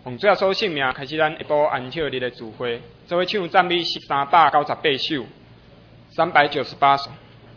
奉主耶稣圣名，开始咱下晡安息日的聚会，做伙唱赞美398首，398首。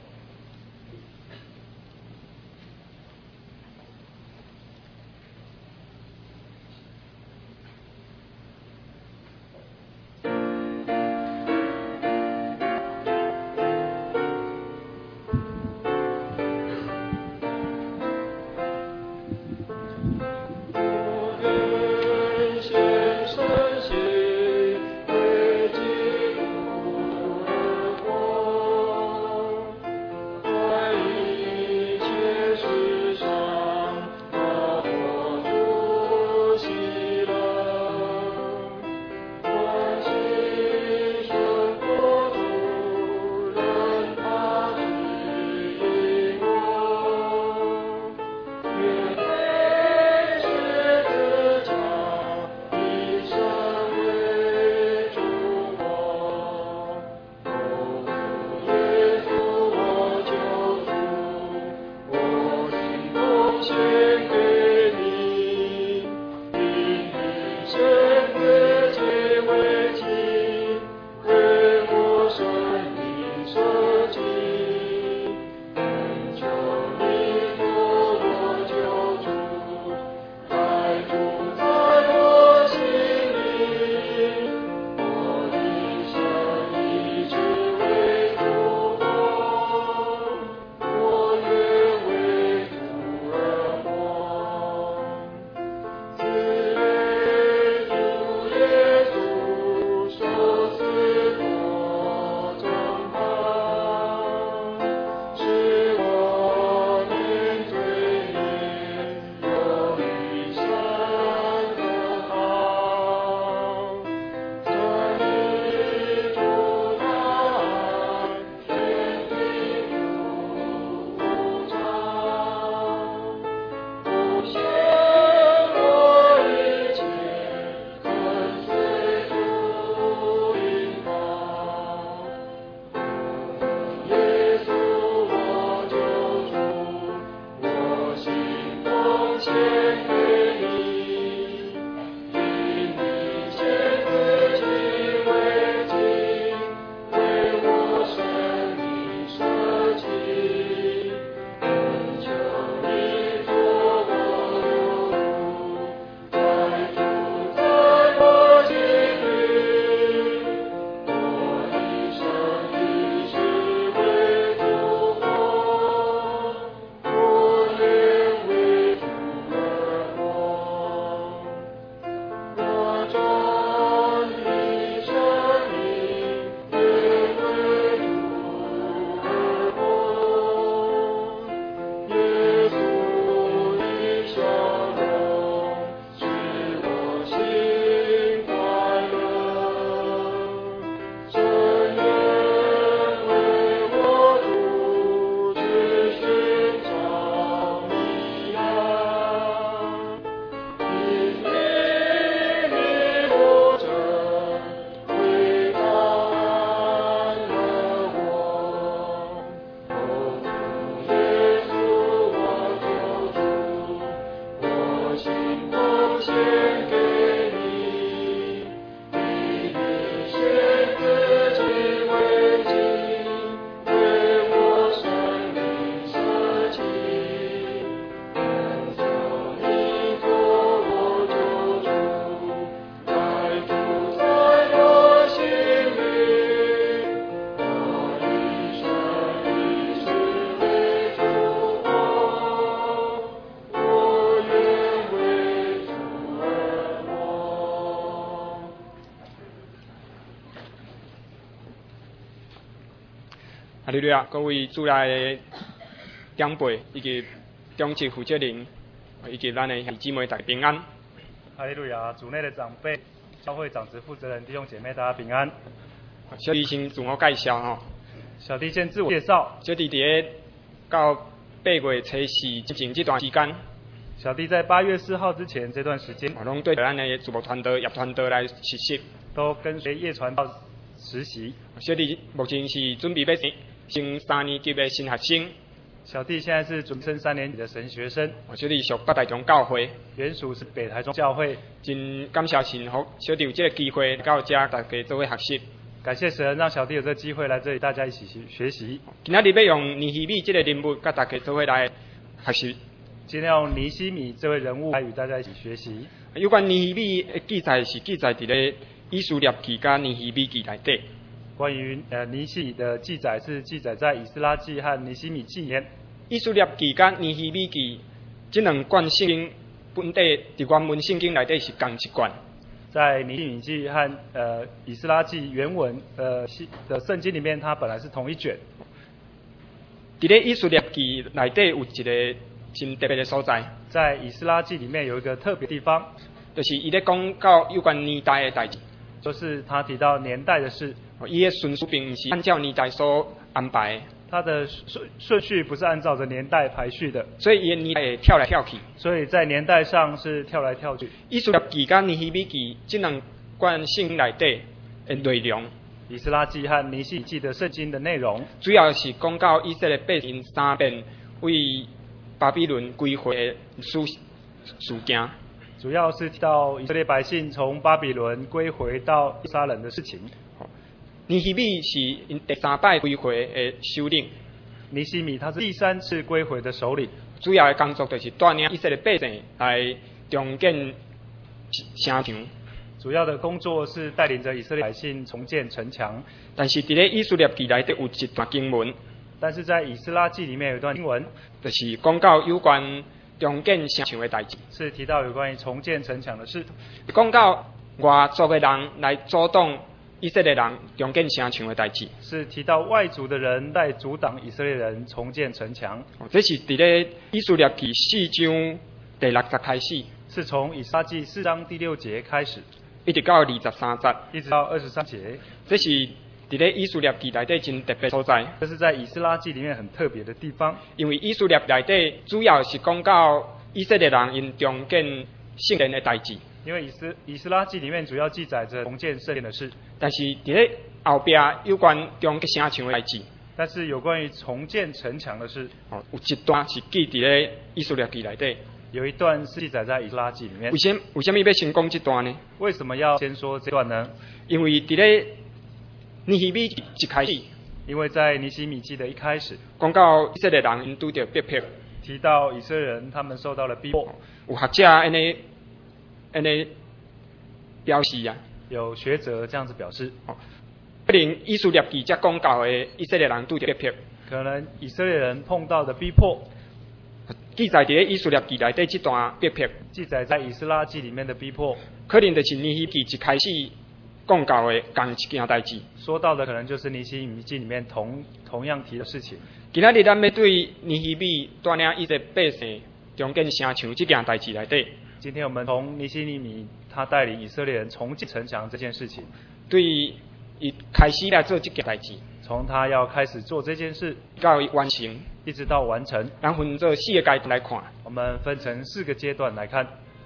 哈利路亚！各位主内的长辈以及中职负责人，以及咱的兄弟姊妹大家平安。 哈利路亚！主内的长辈、教会长职负责人、弟兄姐妹，大家平安。 小弟先自我介绍吼。 小弟先自我介绍。 小弟伫到8月初4前这段时间， 小弟在8月4号之前这段时间， 我拢对咱的主牧团队、业团队来实习， 都跟随业传道实习。 小弟目前是准备要升3年级的新学生。 小弟现在是准升3年级的神学生， 小弟属北台中教会， 原属是北台中教会。 真感谢神福，小弟有这个机会到这大家做伙学习。 感谢神，让小弟有这个机会来这里，大家一起学习。 今仔日要用尼希米这个人物，跟大家做伙来学习。 今天用尼希米这位人物来与大家一起学习。 有关尼希米的记载是记载伫咧以斯列记甲尼希米记内底。 关于尼希米的记载是记载在以斯拉记和尼希米记里面。 以斯列记甲尼希米记这两卷圣经本地伫原文圣经内底是同一卷。 在尼希米记和以斯拉记原文的圣经里面，它本来是同一卷。 伫咧以斯列记内底有一个真特别的所在。 在以斯拉记里面有一个特别地方， 就是伊咧讲到有关年代的代志。 就是他提到年代的事。 伊的顺序并不是按照年代所安排的。 它的顺序不是按照着年代排序的， 所以伊的年代会跳来跳去。 所以在年代上是跳来跳去。 以斯列记甲尼希米记这两卷圣经内底的内容， 以斯拉记和尼希米记的圣经的内容， 主要是讲到以色列百姓3遍为巴比伦归回的事件。 主要是提到以色列百姓从巴比伦归回到耶路撒冷的事情。 尼希米是因第3摆归回的首领。 尼希米他是第3次归回的首领。 主要的工作就是带领以色列百姓来重建城墙。 主要的工作是带领着以色列百姓重建城墙。 但是伫咧以斯列记内底有一段经文， 但是在以斯拉记里面有一段经文， 就是讲到有关重建城墙的代志， 是提到有关于重建城墙的事。 讲到外族的人来阻挡以色列人重建城墙的代志， 是提到外族的人在阻挡以色列人重建城墙。 这是伫咧以斯列记4章第6节开始， 是从以斯拉记4章第6节开始， 一直到23节， 一直到23节。 这是伫咧以斯列记内底真特别所在。 这是在以斯拉记里面很特别的地方， 因为以斯列内底主要是讲到以色列人因重建圣殿的代志。 因为以斯拉记里面主要记载着重建圣殿的事， 但是伫咧后壁有关重建城墙的代志。 但是有关于重建城墙的事， 有一段是记伫咧以斯列记内底。 有一段是记载在以斯拉记里面。 为什么要先讲这段呢？ 为什么要先说这段呢？ 因为伫咧尼希米一开始， 因为在尼希米记的一开始， 讲到以色列人因拄着逼迫， 提到以色列人他们受到了逼迫。 有学者安尼表示啊， 有学者这样子表示， 可能以斯列记才讲到的以色列人拄着逼迫， 可能以色列人碰到的逼迫， 记载伫咧以斯列记内底这段逼迫， 记载在以斯拉记里面的逼迫， 可能就是尼希米记一开始讲到的同一件代志。 说到的可能就是尼希米记里面同样提的事情。 今仔日咱要对尼希米带领以色列百姓重建城墙这件代志内底， 今天我们从尼希米他带领以色列人重建城墙这件事情， 对伊开始来做这件代志， 从他要开始做这件事到伊完成， 一直到完成， 咱分做4个阶段来看。 我们分成4个阶段来看。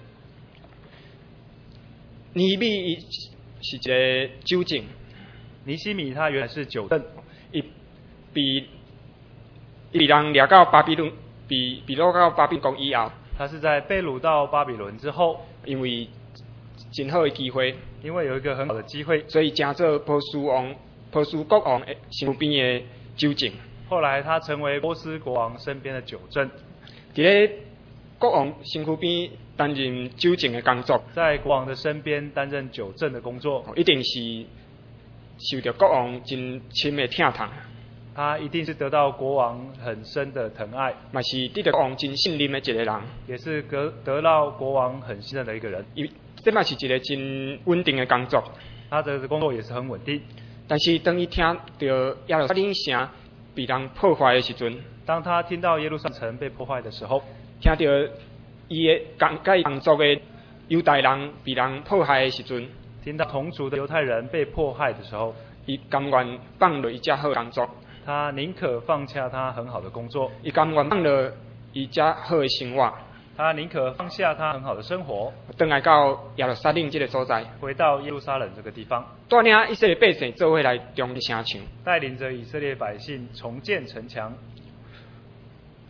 尼希米是一个酒政， 尼希米他原来是酒政， 伊被人掠到巴比伦，被掳到巴比伦国以后， 他是在被掳到巴比伦之后， 因为真好的机会， 因为有一个很好的机会， 所以成做波斯国王的身边的酒政。 后来他成为波斯国王身边的酒政， 伫咧国王身边担任酒政的工作， 在国王的身边担任酒政的工作， 一定是受到国王真深的疼痛。 他一定是得到国王很深的疼爱， 嘛是得到国王真信任的一个人， 也是得到国王很信任的一个人。 这嘛是一个真稳定的工作， 他的工作也是很稳定。 但是当伊听到耶路撒冷城被人破坏的时阵， 当他听到耶路撒冷城被破坏的时候， 听到伊的同族的犹太人被人迫害的时阵， 听到同族的犹太人被迫害的时候， 伊甘愿放落伊只好工作， 他宁可放下他很好的工作， 伊甘愿放落伊只好的生活， 他宁可放下他很好的生活， 回来到耶路撒冷这个所在， 回到耶路撒冷这个地方， 带领以色列百姓做伙来重建城墙， 带领着以色列百姓重建城墙。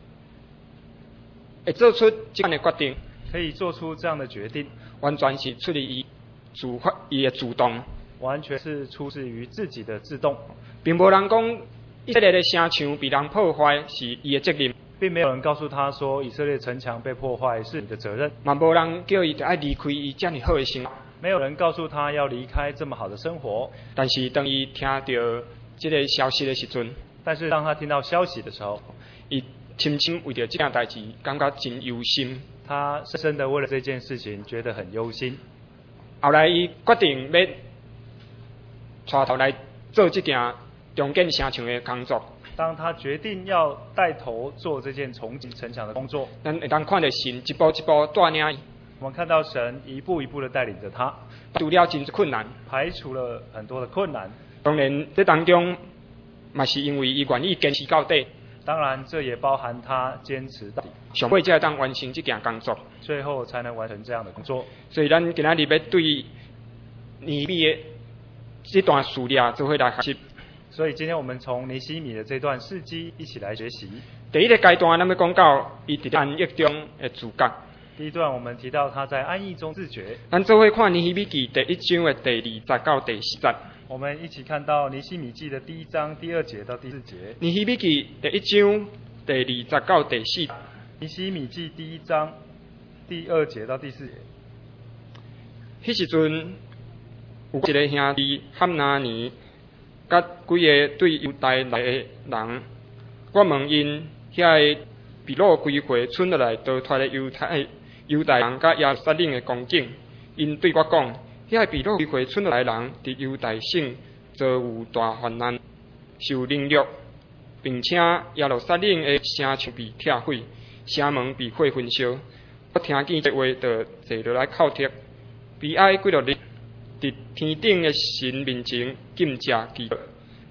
会做出这样的决定， 可以做出这样的决定， 完全是出于伊的主动， 完全是出自于自己的自动， 并无人讲以色列的城墙被人破坏是伊的责任， 并没有人告诉他说以色列城墙被破坏是你的责任， 嘛无人叫伊要离开伊这样好的生活， 没有人告诉他要离开这么好的生活。 但是当伊听到这个消息的时阵， 但是当他听到消息的时候， 伊深深为着这件代志感觉真忧心。 他深深的为了这件事情觉得很忧心。 后来伊决定要带头来做这件重建城墙的工作。 当他决定要带头做这件重建城墙的工作， 咱会当看到神一步一步带领伊， 我们看到神一步一步的带领着他， 除了真困难， 排除了很多的困难。 当然这当中嘛是因为伊愿意坚持到底。 当然，这也包含他坚持到底， 上尾才会当完成这件工作， 最后才能完成这样的工作。 所以咱今仔日要对尼希米的这段事例做伙来学习。 所以今天我们从尼希米的这段事迹一起来学习。 第一个阶段，咱要讲到伊伫安逸中的自觉。 第一段我们提到他在安逸中自觉。 咱做伙看尼希米记第1章的第20到第10节。 我们一起看到尼希米记的第1章第2节到第4节。 尼希米记第1章第20到第4。 尼希米记第1章第2节到第4节。 迄时阵有一个兄弟汉拿尼，甲几个对犹大来的人，我问因遐个被掳归回村落来逃脱的犹大人甲耶路撒冷的光景，因对我讲。遐被掳归回村落来人，伫犹大省遭有大患难，受凌辱，并且耶路撒冷的城墙被拆毁，城门被火焚烧。我听见这话，就坐落来叩贴，悲哀几落日，伫天顶的神面前禁食祈祷。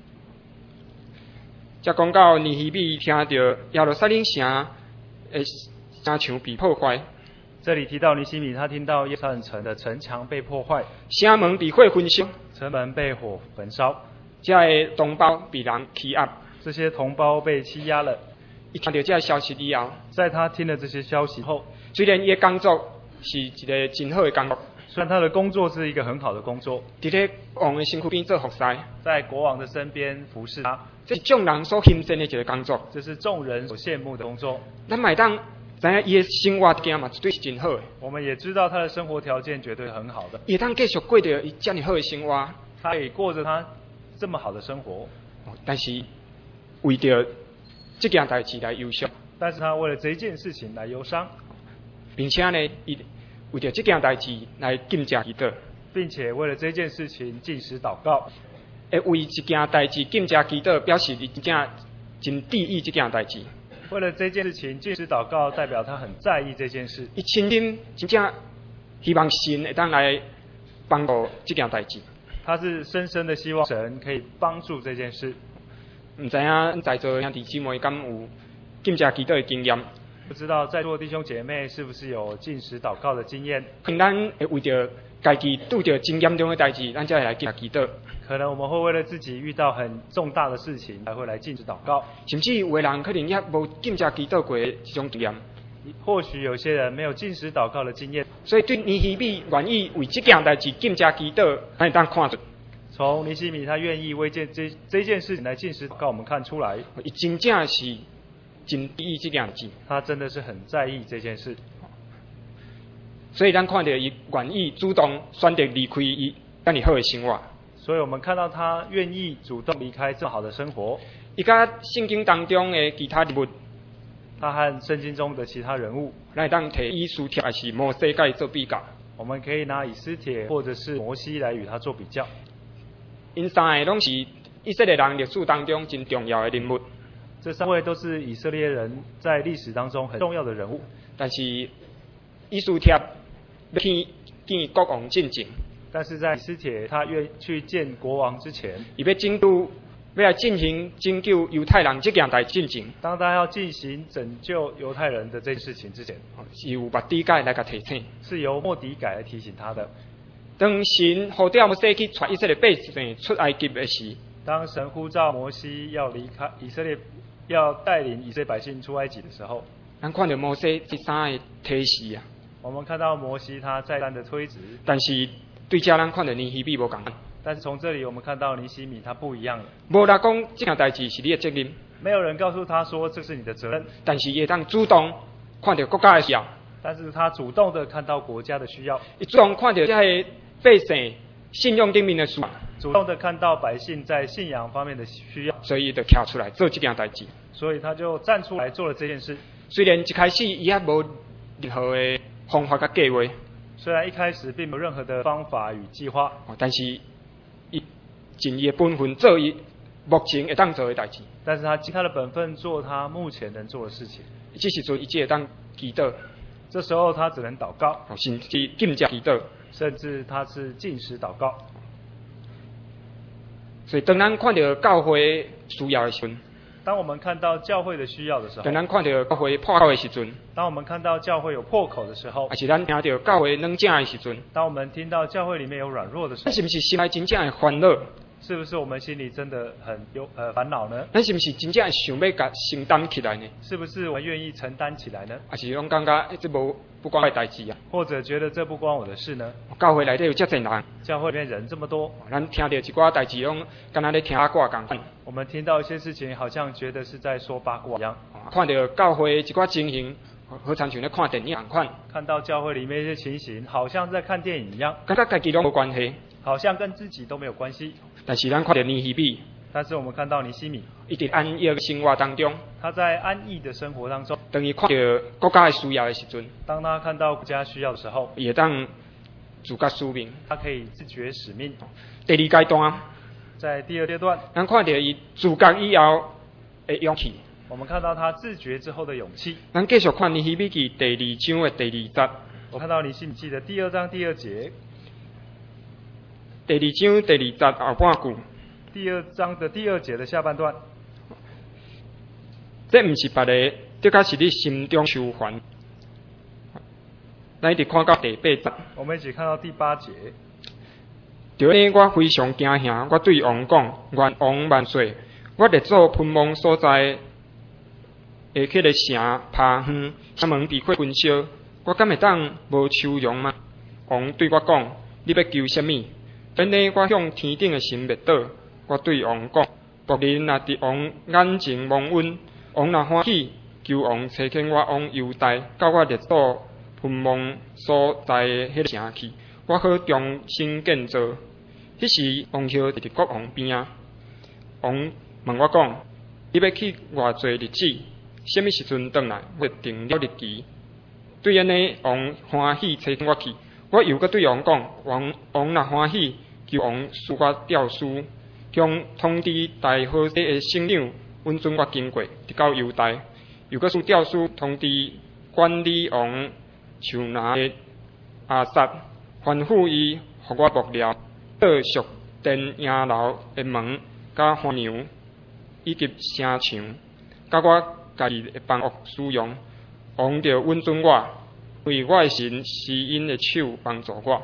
才讲到尼希米听到耶路撒冷城的城墙被破坏。 这里提到尼希米，他听到耶路撒冷城的城墙被破坏， 城门被火焚烧， 城门被火焚烧， 这的同胞被人欺压， 这些同胞被欺压了。 伊听到这消息以后， 在他听了这些消息后， 虽然伊的工作是一个真好的工作， 虽然他的工作是一个很好的工作， 伫咧王的身躯边做服侍， 在国王的身边服侍他， 这是众人所欣赏的一个工作， 这是众人所羡慕的工作。 咱嘛会当知影伊的生活条件嘛，绝对是真好的。 我们也知道他的生活条件绝对很好的， 伊会当继续过着伊这样好的生活， 他可以过着他这么好的生活。 但是为着这件代志来忧伤， 但是他为了这一件事情来忧伤， 并且呢，伊为着这件代志来禁食祈祷， 并且为了这件事情禁食祷告。 为一件代志禁食祈祷，表示伊真正真在意这件代志。 为了这件事情禁食祷告，代表他很在意这件事。 伊深深真正希望神会当来帮助这件代志。 他是深深的希望神可以帮助这件事。 唔知影在座兄弟姊妹敢有禁食祈祷的经验？ 不知道在座弟兄姐妹是不是有禁食祷告的经验？ 可能咱会为着家己拄着真严重的代志，咱才会来禁食祈祷。 可能我们会为了自己遇到很重大的事情，才会来禁食祷告。 甚至有的人可能也无禁食祈祷过这种经验。 或许有些人没有禁食祷告的经验， 所以对尼希米愿意为这件代志禁食祈祷，咱会当看出。 从尼希米他愿意为这件事情来禁食祷告，我们看出来， 伊真正是真在意这件事。 他真的是很在意这件事。 所以咱看到伊愿意主动选择离开伊这样好的生活。 所以我们看到他愿意主动离开这么好的生活。 伊甲圣经当中的其他人物， 他和圣经中的其他人物， 咱会当摕以斯帖还是摩西甲伊做比较。 我们可以拿以斯帖或者是摩西来与他做比较。 因三个拢是以色列人历史当中真重要的人物。 这三位都是以色列人在历史当中很重要的人物。 但是以斯帖要去见国王进前， 但是在以斯帖他愿去见国王之前， 伊要来进行拯救犹太人这件代志前， 当他要进行拯救犹太人的这件事情之前， 是由末底改来甲提醒， 是由末底改来提醒他的。 当神呼召摩西去带以色列百姓出埃及的时， 当神呼召摩西要离开以色列，要带领以色列百姓出埃及的时候， 咱看到摩西这三个提示啊， 我们看到摩西他再三的推辞， 但是对这咱看到尼希米无共款。 但是从这里我们看到尼希米他不一样了， 无人讲这件代志是你的责任， 没有人告诉他说这是你的责任， 但是伊当主动看到国家的需要， 但是他主动的看到国家的需要， 伊主动看到这些百姓信仰顶面的需要， 主动的看到百姓在信仰方面的需要， 所以伊就跳出来做这件代志。 所以他就站出来做了这件事。 虽然一开始伊还无任何的方法甲计划， 虽然一开始并没有任何的方法与计划， 但是伊尽伊的本分做伊目前会当做的代志。 但是他尽他的本分做他目前能做的事情。 这时阵伊只会当祈祷， 这时候他只能祷告， 甚至禁食祈祷。 甚至他是禁食祷告。 所以当咱看到教会需要的时阵， 当我们看到教会的需要的时候， 当咱看到教会破口的时阵， 当我们看到教会有破口的时候， 还是咱听到教会软正的时阵， 当我们听到教会里面有软弱的时候， 咱是不是心内真正的烦恼？ 是不是我们心里真的很有烦恼呢？ 咱是不是真正想要甲承担起来呢？ 是不是我们愿意承担起来呢？ 还是拢感觉这无不关我的代志啊？ 或者觉得这不关我的事呢？ 教会内底有遮侪人， 教会里面人这么多， 咱听到一寡代志拢敢若咧听八卦共款。 我们听到一些事情，好像觉得是在说八卦一样。 看到教会一寡情形，好像咧看电影共款。 看到教会里面一些情形，好像在看电影一样， 感觉家己拢无关系， 好像跟自己都没有关系。 但是咱看到尼希米， 但是我们看到尼希米， 一直安逸的生活当中， 他在安逸的生活当中， 当伊看到国家的需要的时阵， 当他看到国家需要的时候， 伊会当自觉使命。 他可以自觉使命。 第二阶段， 在第二阶段， 咱看到伊自觉以后的勇气。 我们看到他自觉之后的勇气。 咱继续看尼希米记第2章的第2节。 我看到尼希米记的第2章第2节。 第2章第2節後半句， 第2章的第2節的下半段， 這唔是別個，這個是你心中愁煩。咱一直看到第8節， 我們一起看到第8節。 就呢，我非常驚嚇，我對王講：願王萬歲！我列祖噴亡所在下迄個城爬遠，城門被火焚燒，我敢會當無愁容嗎？王對我講：你要求什麼？本呢，我向天頂的神滅倒，我對王講：僕人若佇王眼前蒙恩，王若歡喜，求王差遣我往猶大，到我列祖噴亡所在的迄個城去，我好重新建造。迄時王後佇國王邊仔，王問我講：你要去偌濟日子？什麼時陣轉來？我定了日期。對安尼，王歡喜差遣我去。我又閣對王講：王若歡喜，求王賜我詔書，向通知大好些的省長，允准我經過，直到猶大。又閣賜詔書通知管理王手拿的亞薩，吩咐伊，互我幕僚倒屬殿營樓的門，甲花娘，以及城牆，甲我家己的房屋使用。王就允准我。為我的神施因的手幫助我。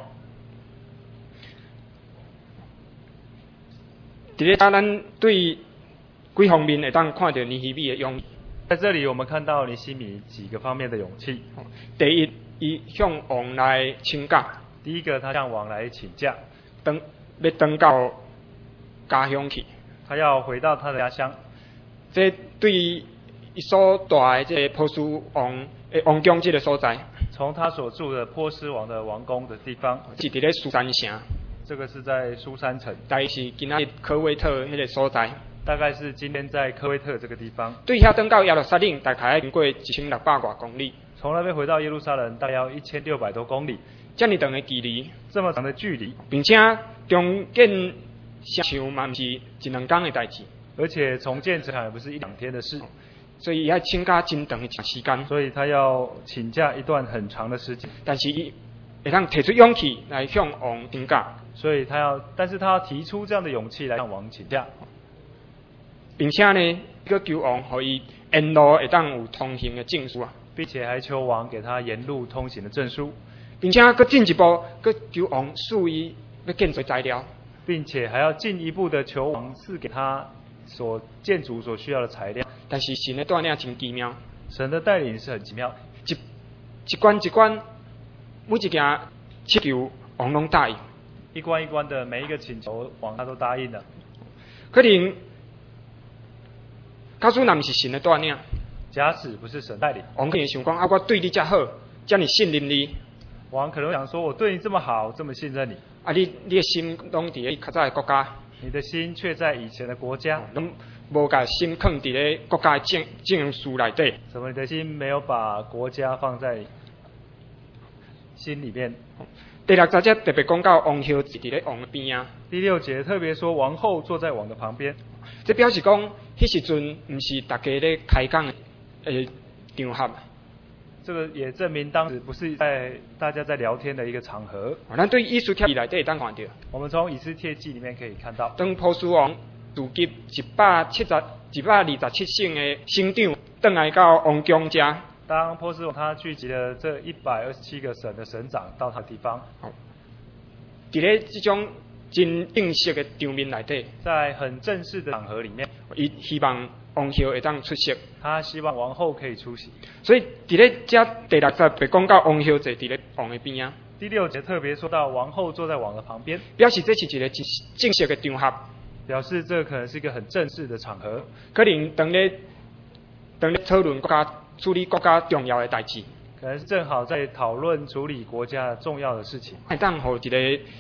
在咧咱對幾方面會當看到尼希米的勇氣。 在這裡，我們看到尼希米幾個方面的勇氣。 第一，伊向王來請假。 第一個，他向王來請假， 要回到家鄉去。 他要回到他的家鄉。 這對伊所住的這個波斯王王宮這個所在。 從他所住的波斯王的王宮的地方， 是伫咧蘇珊城。 這個是在蘇珊城， 大概是今仔日科威特迄個所在。 大概是今天在科威特這個地方。 對遐登到耶路撒冷，大概要經過1600多公里。 從那邊回到耶路撒冷，大概要1600多公里。 這麼長的距離， 這麼長的距離， 並且重建城牆嘛，唔是一兩天的代誌。 而且重建城牆也不是1-2天的事。 所以要請假真長的時間， 所以他要請假一段很長的時間。 但是伊會當提出勇氣來向王請假， 但是他要提出這樣的勇氣來向王請假， 並且呢，個求王可以沿路會當有通行的證書啊， 並且還求王給他沿路通行的證書， 並且佮進一步佮求王賜伊要建築材料， 並且還要進一步的求王賜給他所建築所需要的材料。 但是神的帶領真奇妙， 神的带领是很奇妙， 一关一关，每一件祈求王拢答应。 一关一关的每一个请求，王他都答应了。 可能假使若毋是神的带领， 假使不是神带领， 王可能想讲啊，我对你遮好，遮尔信任你。 王可能想说，我对你这么好，这么信任你， 啊，你的心拢伫咧较早的国家， 你的心却在以前的国家， 拢无甲心放伫咧国家的政事内底。 怎么你的心没有把国家放在心里面？ 第六节特别讲到王后伫咧王的边啊。 第6节特别说王后坐在王的旁边， 这表示讲，迄时阵毋是大家咧开讲的场合。 这个也证明当时不是在大家在聊天的一个场合。 咱对以斯帖记内底当看到， 我们从以斯帖记里面可以看到， 当波斯王聚集127姓的省长，转来到王宫遮。 当波斯王他聚集了这127个省的省长到他地方， 伫咧这种真正式的场面内底， 在很正式的场合里面， 伊希望王后会当出席。 他希望王后可以出席。 所以伫咧这第6节被讲到王后坐伫咧王的边啊。 第6节特别说到王后坐在王的旁边， 表示这是一个正式的场合， 表示这可能是一个很正式的场合， 可能当咧讨论处理国家重要的代志， 可能是正好在讨论处理国家重要的事情。 那当互尼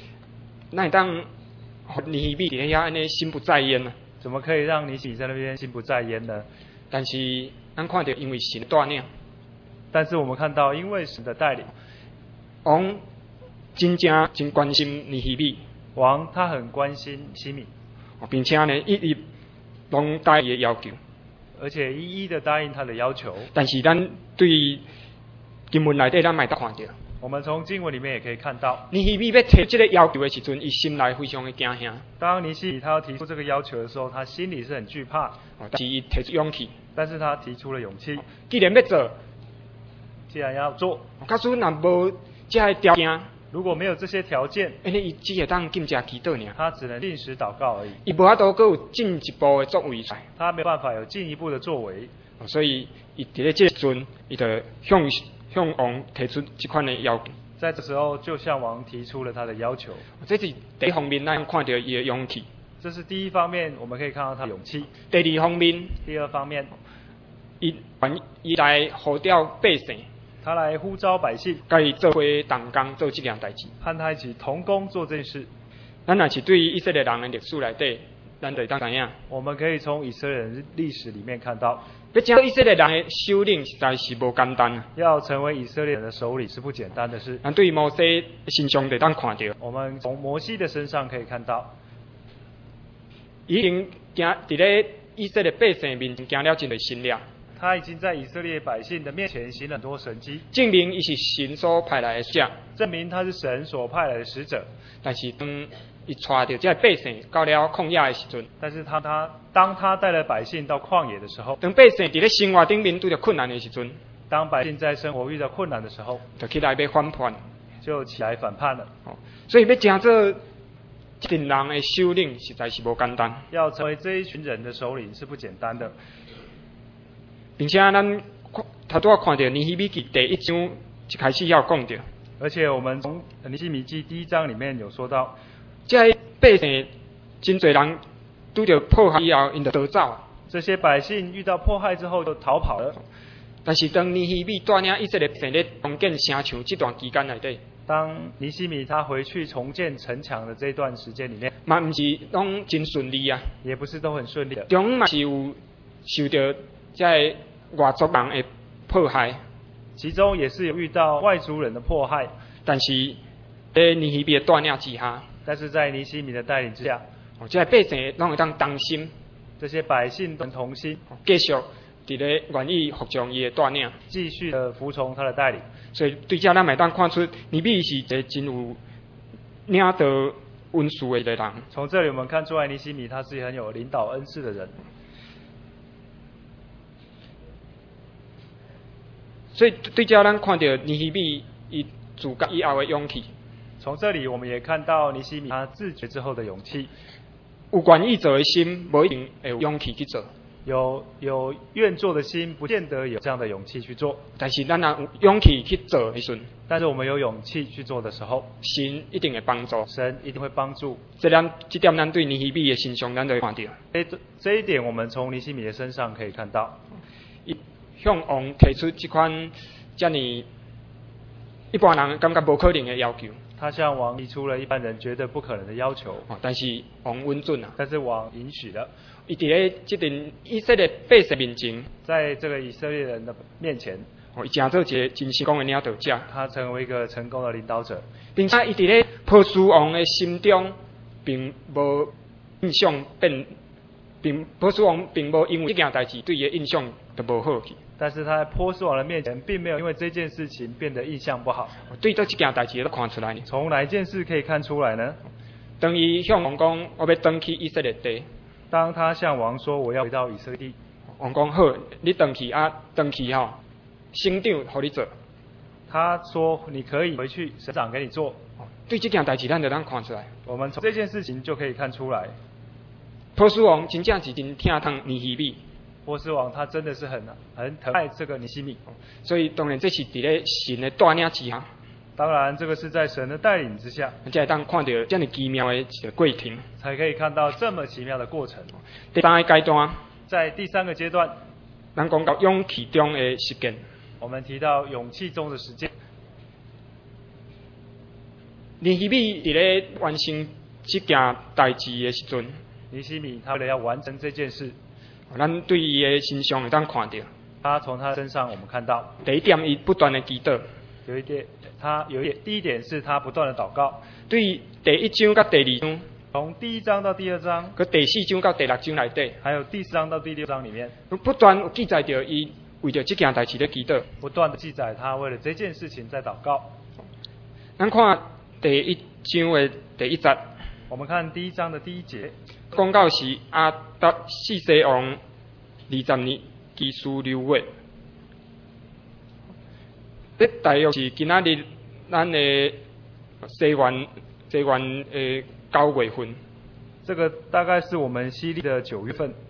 希米伫咧遐安尼心不在焉啊？ 怎么可以让尼希米在那边心不在焉呢？ 但是咱看到因为神带领， 但是我们看到因为神的带领， 王真关心尼希米， 王他很关心尼希米， 并且呢一直拢答应要求， 而且一一的答应他的要求。 但是咱对经文内底咱嘛会看到， 我们从经文里面也可以看到， 尼希米要提这个要求的时阵，伊心内非常的惊吓。 当尼希米他要提出这个要求的时候，他心里是很惧怕， 但是伊提出勇气， 但是他提出了勇气。 既然要做， 既然要做， 假使若无这个条件， 如果没有这些条件， 安尼伊只会当禁食祈祷尔， 他只能进食祷告而已。 伊无法度佫有进一步的作为出来， 他没有办法有进一步的作为， 所以伊伫咧这时阵，伊就向王提出这款的要求。 在这时候就向王提出了他的要求。 这是第一方面，咱看到伊的勇气。 这是第一方面，我们可以看到他的勇气。 第二方面， 第二方面， 伊来号召百姓， 他来呼召百姓， 甲伊做伙同工做这件代志， 和他一起同工做这件事。 咱若是对以色列人的历史内底，咱就当知影， 我们可以从以色列人历史里面看到， 要成为以色列人的首领实在是无简单。 要成为以色列人的首领是不简单的事。 咱对摩西身上就当看到， 我们从摩西的身上可以看到， 已经伫咧以色列百姓面前行了真多神了。 他已经在以色列百姓的面前行了很多神迹， 证明伊是神所派来的使者， 证明他是神所派来的使者。 但是当伊带着这百姓到了旷野的时阵， 但是当他带了百姓到旷野的时候， 当百姓伫咧生活顶面对着困难的时阵， 当百姓在生活遇到困难的时候， 就起来要反叛， 就起来反叛了。 所以要成做一群人的首领，实在是无简单。 要成为这一群人的首领是不简单的， 并且咱头拄看到尼希米记第1章一开始要讲到， 而且我们从尼希米记第1章里面有说到， 这百姓真侪人拄着迫害以后，因就逃走。 这些百姓遇到迫害之后就逃跑了。 但是当尼希米带领以色列百姓咧重建城墙这段期间内底， 当尼希米他回去重建城墙的这段时间里面， 嘛毋是拢真顺利啊， 也不是都很顺利的， 中嘛是有受到这外族人的迫害， 其中也是有遇到外族人的迫害。 但是在尼希米的带领之下， 但是在尼希米的带领之下， 这百姓拢会当同心， 这些百姓都同心， 继续伫咧愿意服从伊的带领， 继续的服从他的带领。 所以对这咱会当看出，尼希米是一个真有领导恩赐的一个人。 从这里我们看出来，尼希米他是很有领导恩赐的人。 所以对这咱看到尼希米伊自觉以后的勇气。 从这里我们也看到尼希米他自觉之后的勇气。 有愿意做的心，无一定会有勇气去做。 有愿做的心，不见得有这样的勇气去做。 但是咱若有勇气去做的时阵， 但是我们有勇气去做的时候， 神一定会帮助。 神一定会帮助。 这点咱对尼希米的形象，咱就会看到。 这一点，我们从尼希米的身上可以看到， 伊向王提出这款这么一般人感觉无可能的要求。 他向王提出了一般人觉得不可能的要求， 但是王允准啊。 但是王允许了。 伊伫咧这阵以色列百姓面前， 在这个以色列人的面前， 伊成做一个真成功的领导者。 他成为一个成功的领导者， 并且伊伫咧波斯王的心中，并无印象波斯王并无因为这件代志对伊的印象就无好去。 但是他在波斯王的面前，并没有因为这件事情变得印象不好。 对到这件代志都看出来呢。 从哪一件事可以看出来呢？ 当伊向王讲，我要回去以色列地。 当他向王说我要回到以色列地， 王讲好，你回去回去吼，省长互你做。 他说你可以回去，省长给你做。 对这件代志，咱就能看出来。 我们从这件事情就可以看出来， 波斯王真正是真疼痛尼希米。 波斯王他真的是很疼爱这个尼希米， 所以当然这是伫咧神的带领之下。 当然，这个是在神的带领之下， 才会当看到这么奇妙的一个过程， 才可以看到这么奇妙的过程。 第三个阶段， 在第三个阶段， 咱讲到勇气中的实践。 我们提到勇气中的实践。 尼希米伫咧完成这件代志的时阵， 尼希米他为了要完成这件事， 咱对伊的形象会当看到。 他从他身上我们看到， 第一点，伊不断的祈祷。 第一点是他不断的祷告。 对第一章到第二章， 从第一章到第二章， 佮第四章到第六章内底， 还有第四章到第六章里面， 不断有记载着伊为着这件代志咧祈祷， 不断的记载他为了这件事情在祷告。 咱看第一章的第一节， 我们看第一章的第一节， 讲到是阿达四世王20年基数6月。这大约是今仔日咱的西元9月份。 这个大概是我们西历的9月份。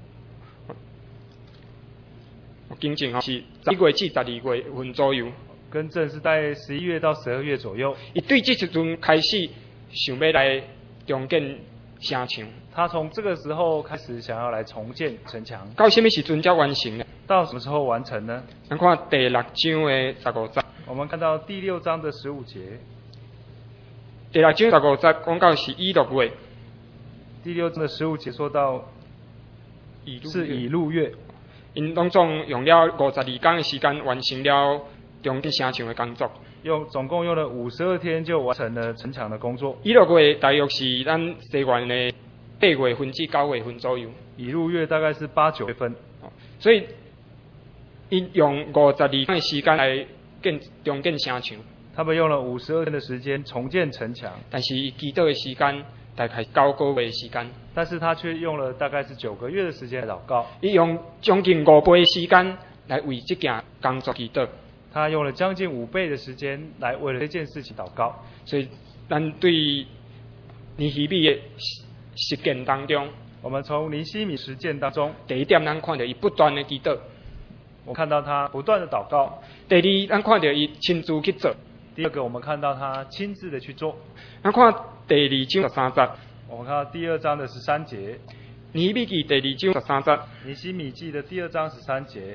更正是11月至12月份左右。 更正是在11月到12月左右。 伊对这时阵开始想要来重建城墙。 他从这个时候开始想要来重建城墙。 到什么时阵才完成呢？ 到什么时候完成呢？ 咱看第6章的15节。 我们看到第6章的15节。 第6章15节讲到是以6月。 第6章的15节说到是以路月。 因拢总用了52天的时间完成了重建城墙的工作。 总共用了52天就完成了城墙的工作。 以6月大约是咱西元的8月份至9月份左右。 以路月大概是8、9月份。 所以因用52天的时间来重建城墙。 他们用了52天的时间重建城墙。 但是祈祷的时间大概9个月的时间。 但是他却用了大概是9个月的时间来祷告。 伊用将近5倍的时间来为这件工作祈祷。 他用了将近5倍的时间来为了这件事情祷告。 所以咱对尼希米的实践当中， 我们从尼希米实践当中， 第一点咱看到伊不断的祈祷。 我看到他不断的祷告。 第二，咱看到伊亲自去做。 第二个，我们看到他亲自的去做。 咱看第2章13节。 我们看到第2章的13节。 尼希米记第2章13节。 尼希米记的第2章13节。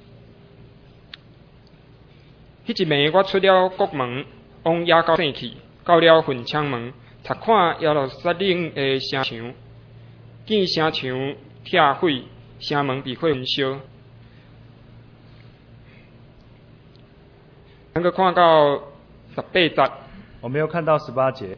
迄一暝，我出了国门，往亚高省去，到了坟场门，察看耶路撒冷的城墙，见城墙拆毁，城门被火焚烧。咱阁看到18节。 我没有看到18节。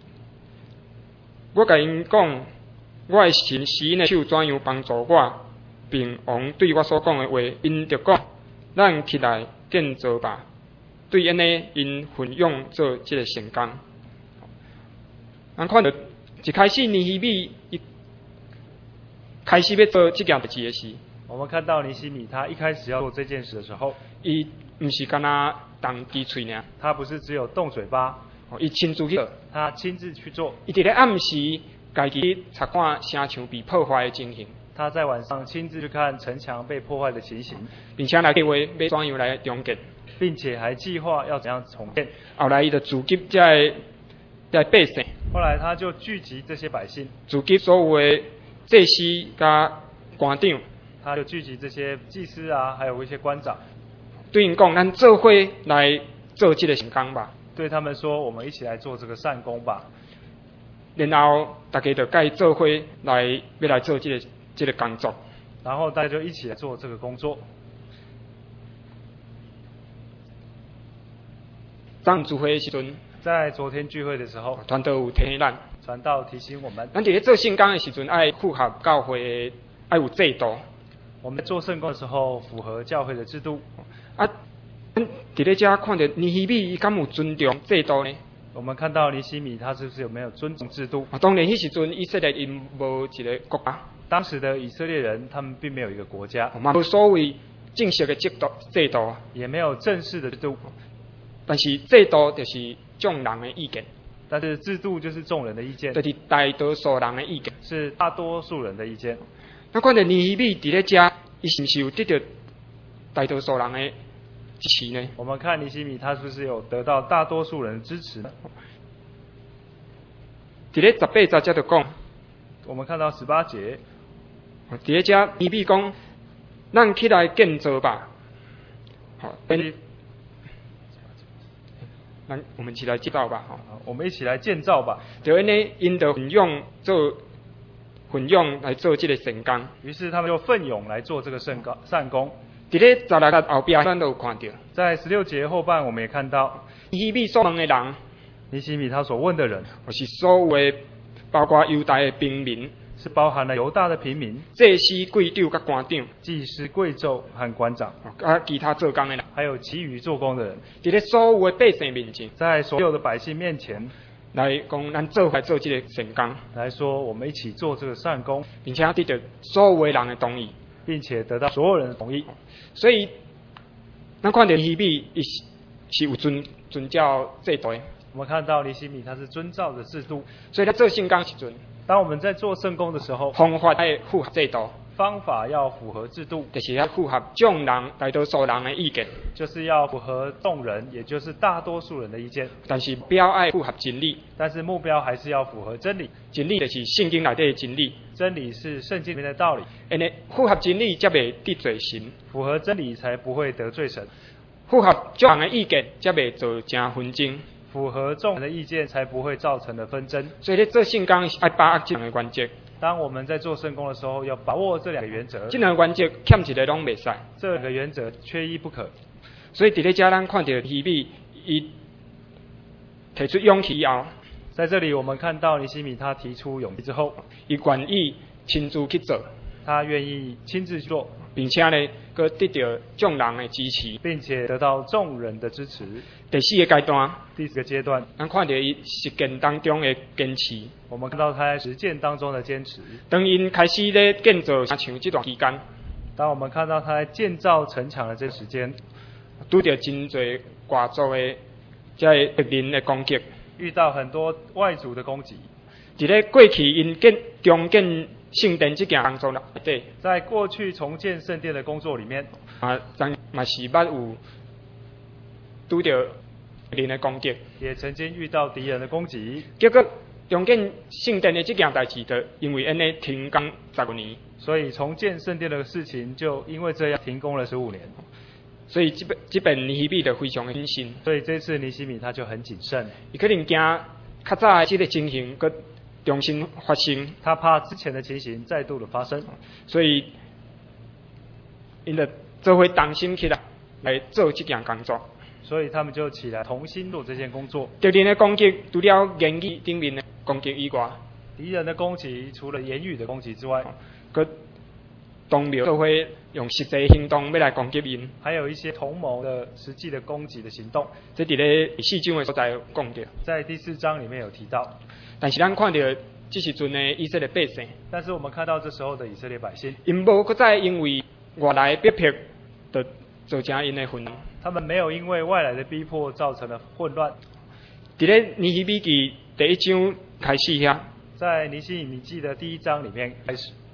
我甲因讲，我的神是因的手怎样帮助我，并王对我所讲的话，因就讲，咱起来建造吧。对安尼，因奋勇做这个成功。咱看到一开始尼希米伊开始要做这件代志的时， 我们看到尼希米他一开始要做这件事的时候， 伊唔是干那动支喙尔， 他不是只有动嘴巴， 伊亲自去做， 他亲自去做。 伊伫咧暗时家己察看城墙被破坏的情形。 他在晚上亲自去看城墙被破坏的情形， 并且来计划要怎样来重建， 并且还计划要怎样重建。 后来伊就聚集这百姓， 后来他就聚集这些百姓， 聚集所有的祭司甲官长， 他就聚集这些祭司啊，还有一些官长， 对因讲，咱做伙来做这个成功吧。 对他们说：“我们一起来做这个善功吧。” 然后大家就该做伙来要来做这个工作。 然后大家就一起来做这个工作。 当聚会的时阵， 在昨天聚会的时候， 传道有提醒咱， 传道提醒我们， 咱伫咧做圣工的时阵，爱符合教会的爱有制度。 我们做圣工的时候符合教会的制度。 啊，伫咧遮看到尼希米，伊敢有尊重制度呢？ 我们看到尼希米他是不是有没有尊重制度？ 当然，迄时阵以色列因无一个国家， 当时的以色列人他们并没有一个国家， 嘛无所谓正式的制度， 也没有正式的制度。 但是制度就是众人的意见， 但是制度就是众人的意见， 就是大多数人的意见， 是大多数人的意见。 那看到尼希米伫咧遮，伊是毋是有得到大多数人的支持呢？ 我们看尼希米他是不是有得到大多数人的支持呢？ 伫咧18节就讲， 我们看到18节， 伫咧遮尼希米讲，咱起来建造吧。好，我们一起来建造吧。 我们一起来建造吧。 就安尼，因着奋勇来做这个成功。 于是他们就奋勇来做这个善功。 伫咧16节后边，咱都有看到， 在16节后半，我们也看到尼希米所问的人， 尼希米他所问的人， 或是所有的包括犹大的平民， 是包含了犹大的平民、 祭司、贵胄甲官长、 祭司、贵胄和官长， 啊，其他做工的人， 还有其余做工的人， 伫咧所有的百姓面前， 在所有的百姓面前来讲，咱做来做这个成功， 来说，我们一起做这个善功， 并且得到所有的人的同意， 并且得到所有人的同意。 所以，咱看到尼希米是有遵照制度的。 我们看到尼希米他是遵照着制度， 所以咱做圣工时阵， 当我们在做圣工的时候， 方法要符合制度， 方法要符合制度， 就是要符合众人大多数人的意见， 就是要符合众人，也就是大多数人的意见。 但是不要爱符合真理， 但是目标还是要符合真理。 真理就是圣经内底的真理， 真理是圣经里面的道理。 因为符合真理才袂得罪神， 符合真理才不会得罪神。 符合众人的意见才袂造成纷争， 符合众人的意见才不会造成的纷争。 所以咧做圣工是爱把握这两个原则。 当我们在做圣工的时候，要把握这两个原则。 这两个原则欠一个拢袂使， 这两个原则缺一不可。 所以伫咧遮咱看到尼希米伊提出勇气以后， 在这里我们看到尼希米他提出勇气之后， 伊愿意亲自去做， 他愿意亲自去做， 并且呢，佮得到众人的支持， 并且得到众人的支持。 第4个阶段， 第4个阶段， 咱看到伊实践当中的坚持。 我们看到他在实践当中的坚持。 当因开始咧建造城墙这段期间， 当我们看到他在建造城墙的这时间， 拄到真侪外族的这敌人的攻击， 遇到很多外族的攻击。 伫咧过去因重建圣殿这件工作内底， 在过去重建圣殿的工作里面， 嘛是捌有拄到敌人的攻击， 也曾经遇到敌人的攻击。 结果重建圣殿的这件代志，就因为安尼停工15年。 所以重建圣殿的事情就因为这样停工了15年。 所以这本尼希米就非常的谨慎。 所以这次尼希米他就很谨慎， 伊可能惊较早的这个情形佮重新发生， 他怕之前的情形再度的发生， 所以因就做伙同心起来做这件工作。 所以他们就起来同心做这件工作。 敌人的攻击，除了言语顶面的攻击以外， 敌人的攻击除了言语的攻击之外， 佮同僚做伙用实际行动要来攻击因， 还有一些同谋的实际的攻击的行动。 这伫咧第4章的所在有讲到， 在第4章里面有提到。 但是咱看到这时阵的以色列百姓， 但是我们看到这时候的以色列百姓， 因无搁再因为外来逼迫，就造成因的混乱。 他们没有因为外来的逼迫造成了混乱。 伫咧尼希米记第1章开始遐， 在尼希米记的第1章里面开始，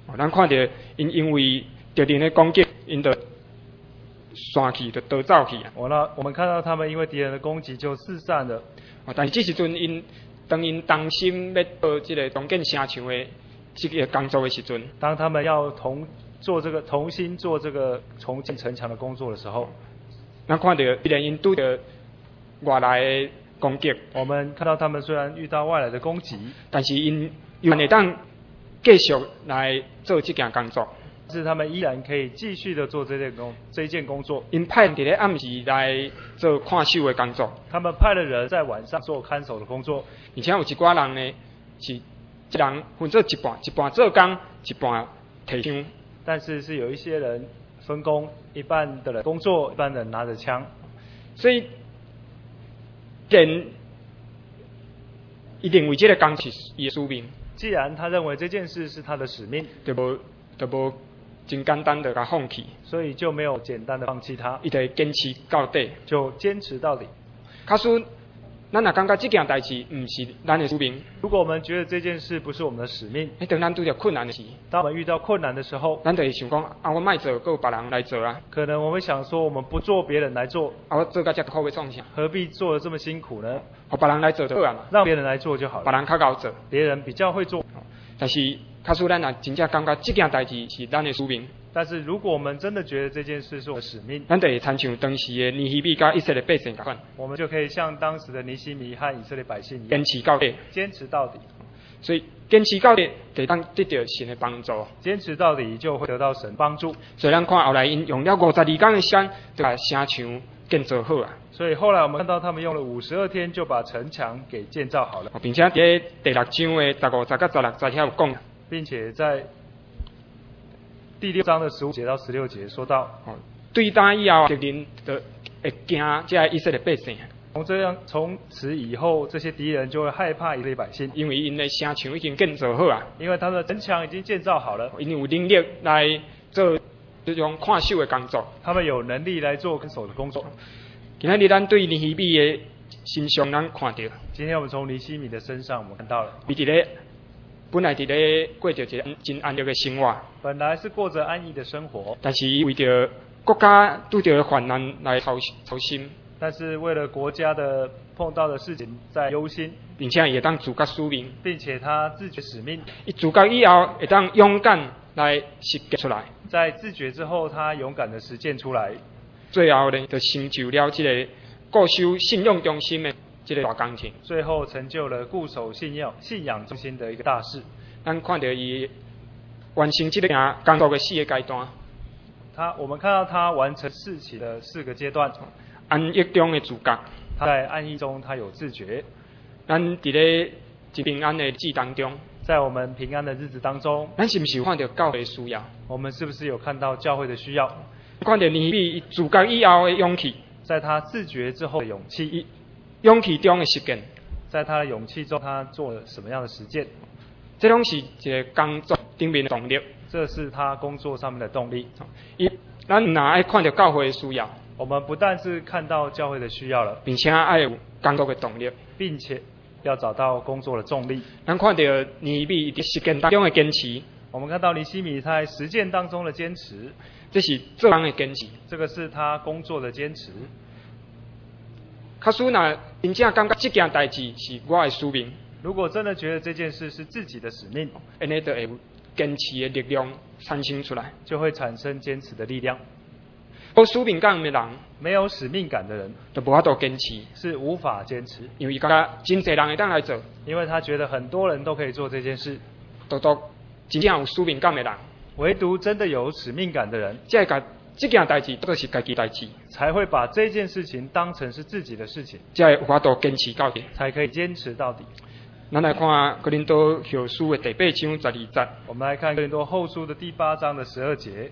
咱看到因为敌人的攻击，因就散去，就逃走去啊。 我们看到他们因为敌人的攻击就四散了。 但是这时阵当因当心要做这个重建城墙的这个工作的时阵， 当他们要重新做这个重建城墙的工作的时候， 咱看到敌人因拄着外来的攻击， 我们看到他们虽然遇到外来的攻击， 但是因会当继续来做这件工作。 是他们依然可以继续的做这一件工作。 因派伫咧暗时来做看守的工作。 他们派了人在晚上做看守的工作， 而且有一寡人呢是一人分做一半做工，一半提枪。 但是有一些人分工，一半的人工作，一半的人拿着枪。 所以人一定为这个工作是伊的使命。 既然他认为这件事是他的使命， 就无真简单的甲放弃， 所以就没有简单的放弃他， 伊就会坚持到底， 就坚持到底。 假使咱若感觉这件代志唔是咱的使命， 如果我们觉得这件事不是我们的使命， 当咱拄着困难的时， 当我们遇到困难的时候， 咱就会想讲我卖做，够有别人来做啊。 可能我们想说，我们不做，别人来做。 我做到这苦要创啥？ 何必做得这么辛苦呢？ 让别人来做就好啊嘛。 让别人来做就好了。 别人较够做， 别人比较会做。 但是假使咱若真正感觉这件代志是咱的使命， 但是如果我们真的觉得这件事是我的使命， 咱就会参像当时的尼希米甲以色列百姓一样， 我们就可以像当时的尼希米和以色列百姓一样， 坚持到底， 坚持到底。 所以坚持到底，就当得到神的帮助。 坚持到底就会得到神帮助。 所以咱看后来因用了52天的时间，就把城墙建造好啊。 所以后来我们看到他们用了52天就把城墙给建造好了， 并且在第6章的15节到16节遐有讲， 并且在第6章的15节到16节说到， 对打以后敌人就会惊这以色列百姓。 从此以后，这些敌人就会害怕以色列百姓， 因为因的城墙已经建造好啊， 因为他们的城墙已经建造好了， 因有能力来做这种看守的工作， 他们有能力来做看守的工作。 今仔日咱对尼希米的身上，咱看到， 今天我们从尼希米的身上，我们看到了， 本来伫咧过着一个真安逸的生活， 本来是过着安逸的生活， 但是为着国家拄着患难来操心。 但是为了国家的碰到的事情在忧心， 并且也当自觉使命， 并且他自觉使命， 伊自觉以后会当勇敢来实践出来。 在自觉之后，他勇敢的实践出来， 最后呢，就成就了这个固守信仰中心的这个大工程。 最后成就了固守信仰中心的一个大事。 咱看到伊完成这个工作的4个阶段。 我们看到他完成事情的4个阶段。 安逸中的自觉， 他在安逸中他有自觉。 咱伫咧一平安的日子当中， 在我们平安的日子当中， 咱是不是有看到教会的需要？ 我们是不是有看到教会的需要？ 看到尼希米自觉以后的勇气， 在他自觉之后的勇气， 勇气中的实践， 在他的勇气中，他做了什么样的实践？ 这拢是一个工作顶面的动力。 这是他工作上面的动力。 咱若爱看到教会的需要， 我们不但是看到教会的需要了， 并且爱有工作的动力， 并且要找到工作的动力。 咱看到尼希米在实践当中的坚持， 我们看到尼希米他在实践当中的坚持， 这是做人的坚持， 这个是他工作的坚持。 假使若真正感觉这件代志是我的使命， 如果真的觉得这件事是自己的使命， 安尼就会有坚持的力量产生出来， 就会产生坚持的力量。 有使命感的人， 没有使命感的人， 就无法度坚持， 是无法坚持， 因为伊感觉真侪人会当来做， 因为他觉得很多人都可以做这件事， 独真正有使命感的人， 唯独真的有使命感的人， 才会把这件代志当作是家己代志， 才会把这件事情当成是自己的事情， 才会有法度坚持到底， 才可以坚持到底。 咱来看哥林多后书的第8章12节。 我们来看哥林多后书的第8章的12节。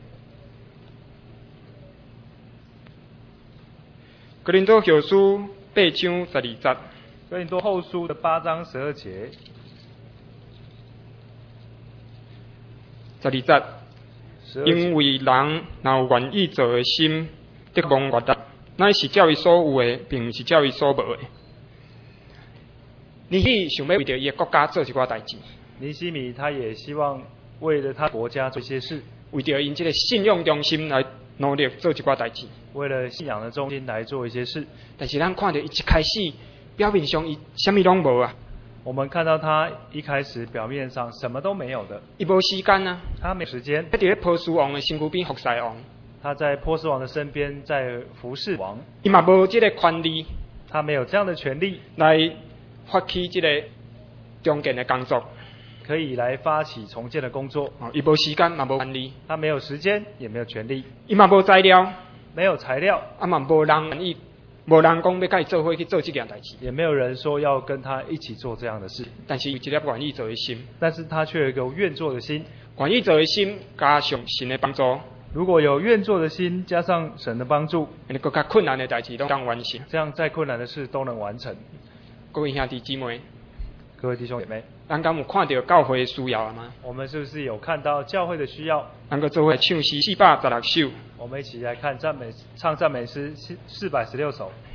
哥林多后书8章12节。 哥林多后书的8章12节。 12节。因为人若有愿意做的心，得蒙悦纳，乃是照伊所有的，并不是照伊所无的。尼希米想要为着伊的国家做一寡代志。 尼希米他也希望为了他国家做一些事， 为着因这个信仰中心来努力做一寡代志。 为了信仰的中心来做一些事。 但是咱看到伊一开始表面上伊啥物拢无啊， 我们看到他一开始表面上什么都没有的， 伊无时间啊， 他没时间。 他伫咧波斯王的身躯边服侍王， 他在波斯王的身边在服侍王， 伊嘛无这个权利， 他没有这样的权利来发起这个重建的工作。 可以来发起重建的工作。 伊无时间嘛无权利， 他没有时间也没有权利， 伊嘛无材料， 没有材料， 嘛无人愿意，无人讲要甲伊做伙去做这件代志。 也没有人说要跟他一起做这样的事。 但是有一粒愿意做的心， 但是他却有一个愿做的心， 愿意做的心加上神的帮助， 如果有愿做的心，加上神的帮助， 你更加困难的代志都当完成。 这样再困难的事都能完成。 各位兄弟姊妹， 各位弟兄姐妹， 咱敢有看到教会的需要了吗？ 我们是不是有看到教会的需要？ 咱个做伙唱诗416首， 我们一起来看唱赞美诗416首。